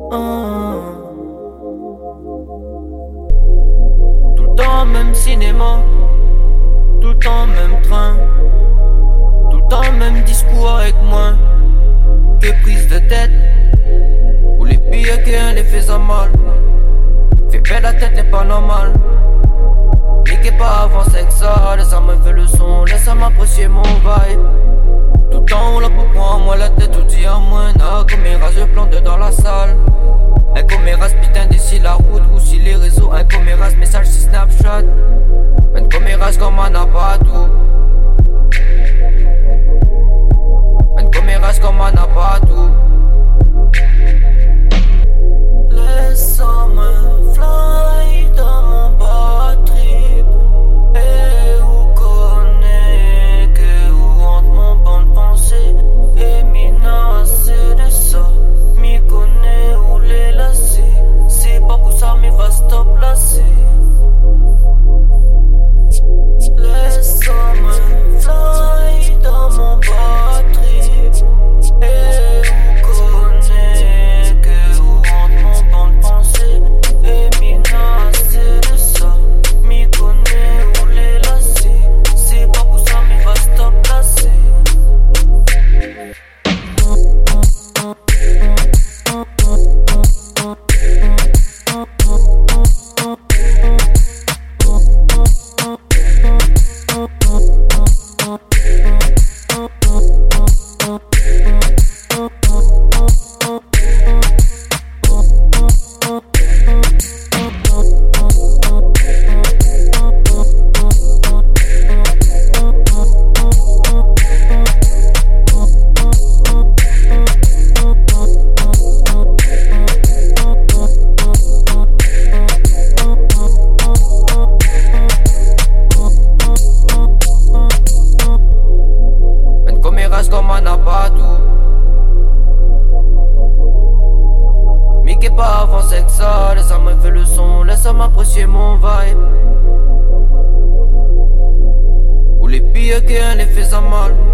Tout le temps même cinéma, tout le temps même train, tout le temps même discours avec moi. Que prise de tête, ou les pires qu'un les fait à mal. Fais perdre la tête, n'est pas normal. Niquez pas avant c'est que ça, laisse-moi faire le son, laisse-moi apprécier mon vibe. Tout le temps on l'a pour prendre moi la tête, tout dit à moi. N'a comme mes rases, je plante dans la salle. Un comméras putain d'ici la route ou si les réseaux. Un comméras message si Snapchat. Un comméras comme un abatou. Un comméras comme un abatou. Laisse-moi fly dans mon batterie. Et où connaît que où entre mon bonne pensée. Et menacé de ça. M'y connaît où les lacets. C'est pas pour ça mais va stop lasser. Laisse-moi fly dans mon batterie. Et où connaît que où entre mon bonne pensée. Et menacé de ça. M'y connaît où les lacets. C'est pas pour ça mais va stop lasser. Comme un abatou. Mickey pas avant c'est que ça, laisse-moi faire le son, laisse-moi apprécier mon vibe. Ou les pires qu'un les fait à mal.